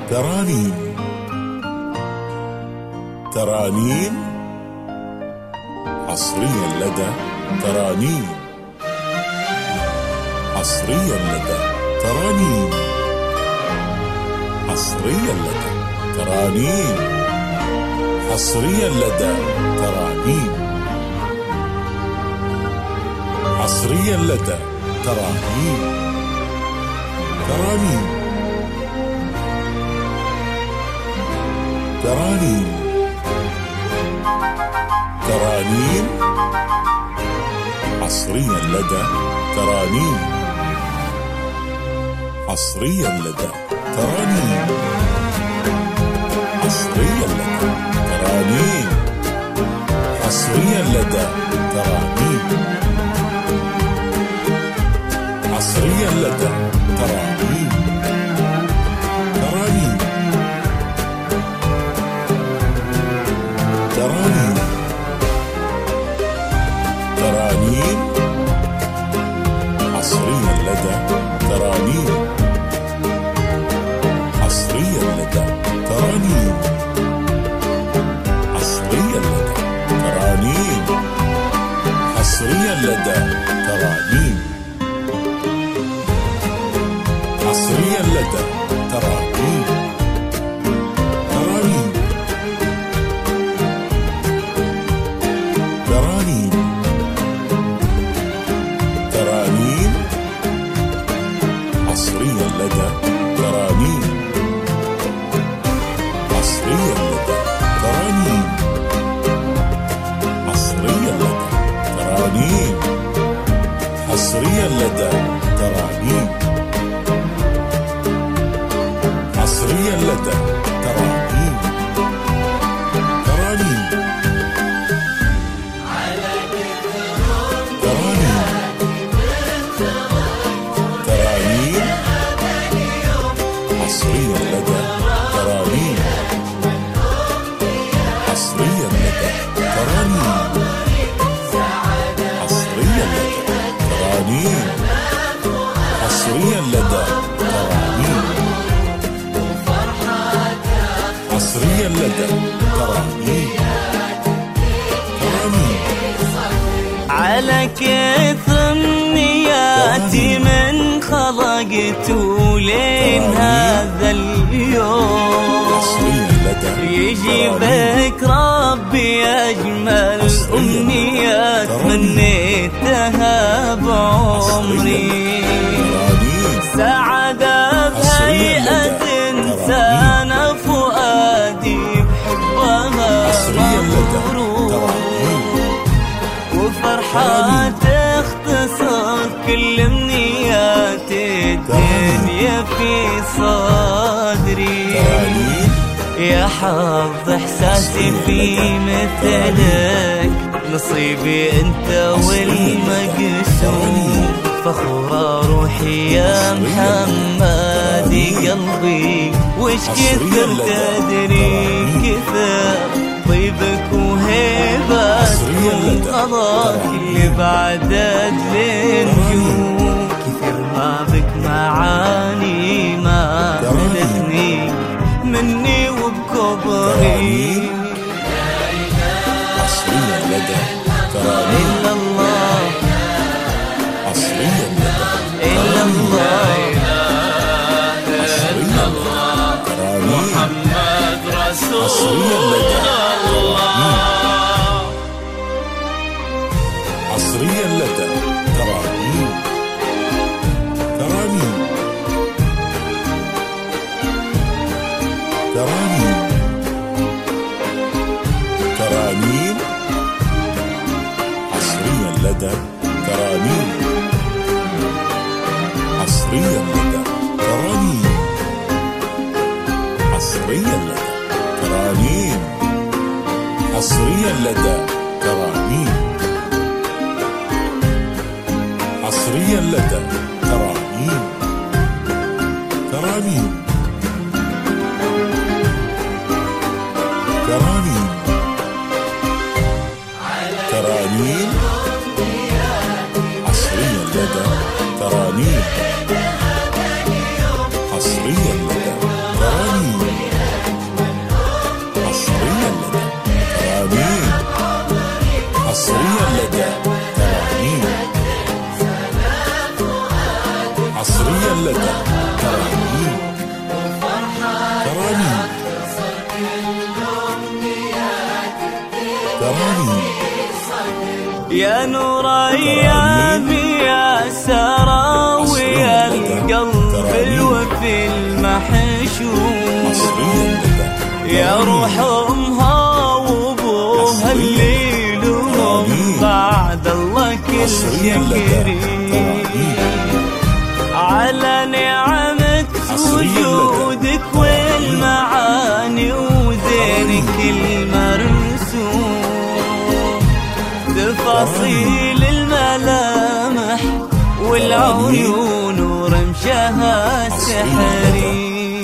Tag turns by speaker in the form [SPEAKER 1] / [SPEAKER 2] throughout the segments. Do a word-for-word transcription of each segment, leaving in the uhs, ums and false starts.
[SPEAKER 1] ترانيم ترانيم حصريا لدى ترانيم حصريا لدى ترانيم حصريا لدى ترانيم حصريا لدى ترانيم حصريا لدى ترانيم ترانيم ترانيم ترانيم حصريا لدى ترانيم حصريا لدى ترانيم حصريا لدى ترانيم حصريا لدى ترانيم حصريا لدى ترانيم ترانيم ترانيم ترانيم حصريا لدى ترانيم حصريا لدى ترانيم حصريا لدى ترانيم حصريا لدى ترانيم حصريا لدى ترانيم ترانيم ترانيم ترانيم حصريا لدى ترانيم حصريا لدى ترانيم حصريا لدى ترانيم حصريا لدى ترانيم حصريا لدى ترانيم ترانيم ترانيم حصريا لدى ترانيم حصريا لدى ترانيم حصريا لدى ترانيم حصريا لدى ترانيم حصريا لدى ترانيم ترانيم
[SPEAKER 2] على كيف امنياتي من خلقت ولين هذا اليوم يجيبك ربي أجمل أمنيات منيتها بعمري سعادة بهيئة إنسان فؤادي بحبها مغرور وفرحة تختصر كل امنيات الدنيا في صدري يا حظ احساسي في مثلك نصيبي انت والمقسوم فخورة روحي يا محمد قلبي وش كثر تدري كثر طيبك وهيبتك قضاك اللي بعدد للنجوم كثر ما بك معاني ما ملتني مني وبكبري
[SPEAKER 1] حصريا لدى ترانيم
[SPEAKER 2] إلا الله
[SPEAKER 1] حصريا لدى
[SPEAKER 2] إلا الله
[SPEAKER 1] حصريا لدى ترانيم
[SPEAKER 2] محمد رسول
[SPEAKER 1] حصريا لدى حصريا لدى ترانيم ترانيم ترانيم ترانيم حصريا لدى ترانيم حصريا لدى ترانيم حصريا لدى ترانيم حصريا لدى ترانيم حصريا لدى ترانيم ترانيم ترانيم ترانيم حصريا لدى ترانيم حصريا لدى ترانيم حصريا لدى ترانيم. حصريا لدى ترانيم. ترانيم. ترانيم.
[SPEAKER 2] يا نور ايامي يا سراوي القلب الوفي المحشوم، يا روح امها وابوها اللي لهم بعد الله كل شكري على نعمة وجودك والمعاني وزينك المرسوم، تفاصيل الملامح والعيون ورمشها سحري،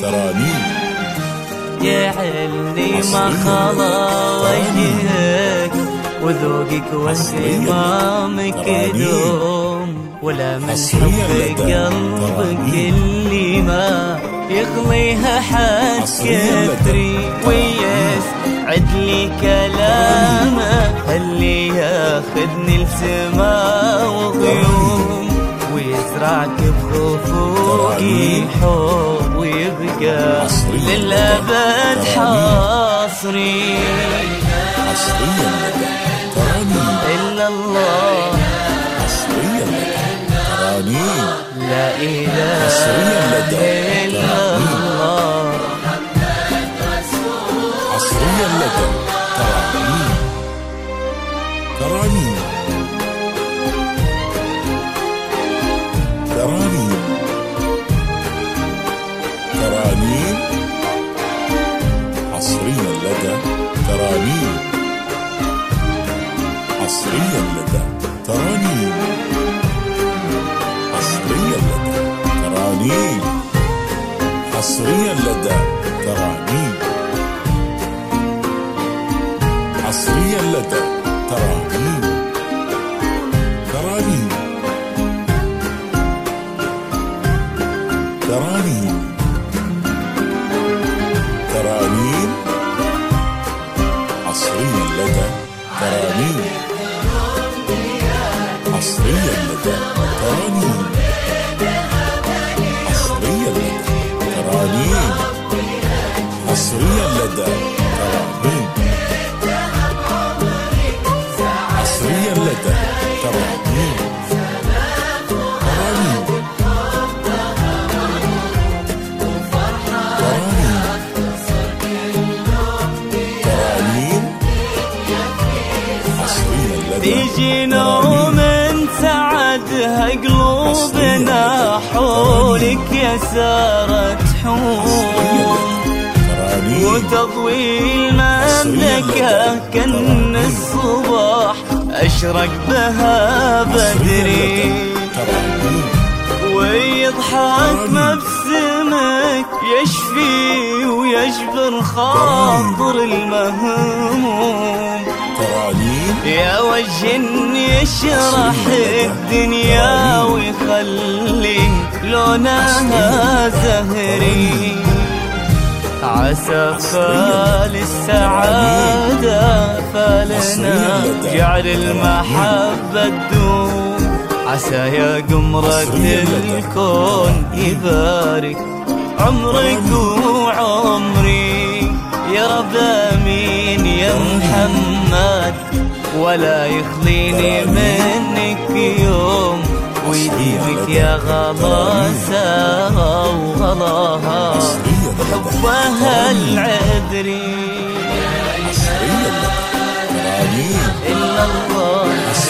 [SPEAKER 2] جعلني ما خلا وجهك وذوقك واهتمامك دوم، ولمس حب قلبك اللي ما يخليها حد كثري، ويسعد لي كلامه اللي ياخذني لسما وغيوم، ويزرعك بخفوقي حب ويبقى للأبد حاصري.
[SPEAKER 1] حصريا لدى ترانيم.
[SPEAKER 2] إلا الله
[SPEAKER 1] حصريا لدى ترانيم.
[SPEAKER 2] لا إله إلا الله.
[SPEAKER 1] حصريا لدى ترانيم. ترانيم. ترانيم. ترانيم. حصريا لدى ترانيم. حصريا لدى ترانيم. حصريا لدى ترانيم. حصريا لدى ترانيم. حصريا لدى ترانيم. ترانيم. ترانيم. ترانيم. حصريا لدى ترانيم. حصريا لدى ترانيم. حصريا لدى ترانيم. حصريا لدى ترانيم. حصريا لدى ترانيم. ترانيم.
[SPEAKER 2] تيجي نوم سعدها قلوبنا حولك يا سارة حوم، وتضوي المملكة كأن الصباح أشرق بها بدري، ويضحك مبسمك يشفي ويجبر خاطر المهموم، يا وجه يشرح الدنيا ويخلي لونها زهري، عسى فال السعادة فالنا جعل المحبة تدوم، عسى يا قمرة الكون يبارك عمرك وعمري، يا رب امين يا محمد ولا يخليني منك يوم، ويديمك يا غلاها وغلاها وحبها العذري. إلا الله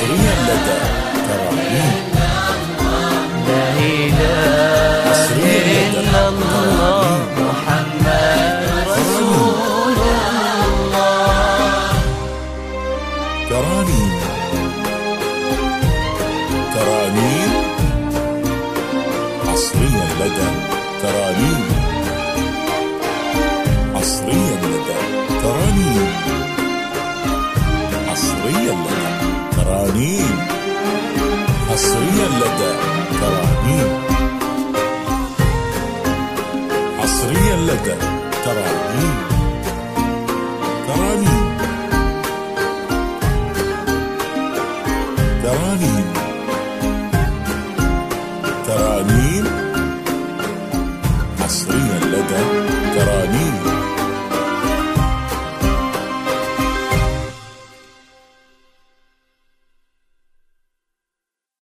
[SPEAKER 2] لا إله إلا الله محمد رسول الله.
[SPEAKER 1] ترانيم. ترانيم. حصريا لدى ترانيم. حصريا لدى ترانيم. حصريا لدى ترانيم. حصريا لدى ترانيم. حصريا لدى ترانيم. ترانيم. ترانيم ترانيم حصريا لدى ترانيم.